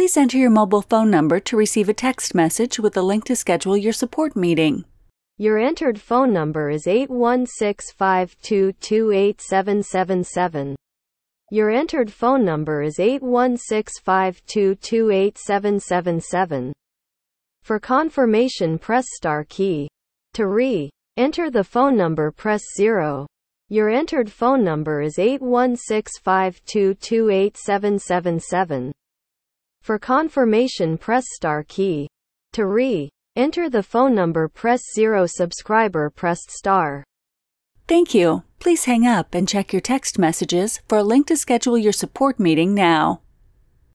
Please enter your mobile phone number to receive a text message with a link to schedule your support meeting. Your entered phone number is 816-522-8777. Your entered phone number is 816-522-8777. For confirmation, press star key. To re-enter the phone number, press 0. Your entered phone number is 816-522-8777. For confirmation, press star key. To re-enter the phone number, press 0. Subscriber pressed star. Thank you. Please hang up and check your text messages for a link to schedule your support meeting now.